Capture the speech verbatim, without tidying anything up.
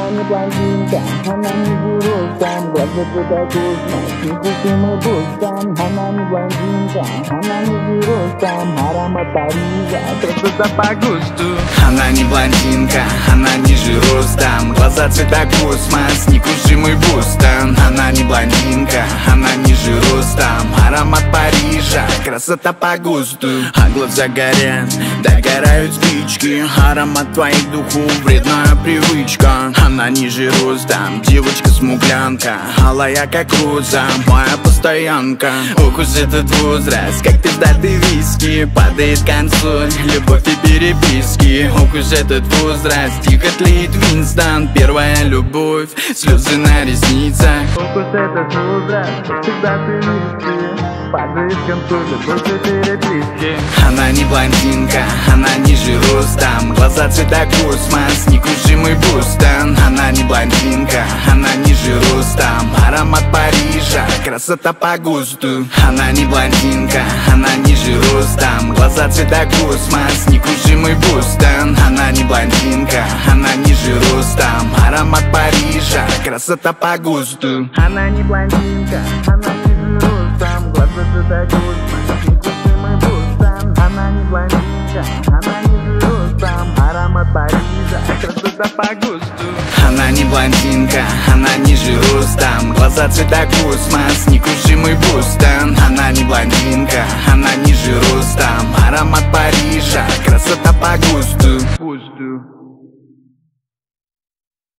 Она не блондинка, она не жиростом, глаза цвета космос, невкусимый бустан. Она не блондинка, она не жиростом, аромат Парижа, красота по густу. Она не блондинка, она не жиростом, глаза цвета космос, некрушимый бустан. Она не блондинка, она не жиростом, аромат Парижа, красота по густу. А глаза горят, догорают спички, аромат твоих духов, вредная привычка. Она ниже ростом, девочка-смуглянка, алая как роза, моя постоянка. Укус этот возраст, как пиздатый виски, падает консоль, любовь и переписки. Укус этот возраст, тихо тлеет Винстон, первая любовь, слезы на ресницах. Укус этот возраст, как пиздатый виски, падает консоль, любовь и переписки. Она не блондинка, она ниже ростом, глаза цвета космос, некрушимый бустан. Она не блондинка, она ниже ростом, аромат Парижа, красота по густу. Она не блондинка, она ниже ростом, глаза цвета космос, некрушимый бустан. Она не блондинка, она ниже ростом, аромат Парижа, красота по густу. Она не блондинка, она не жиростом, глаза цвета космос, невкусимый бустан. Она не блондинка, она не жиростом, аромат Парижа, красота по густу. Она не блондинка, она ниже ростом, глаза цвета космос, некрушимый бустан. Она не блондинка, она ниже ростом, аромат Парижа, красота по густу.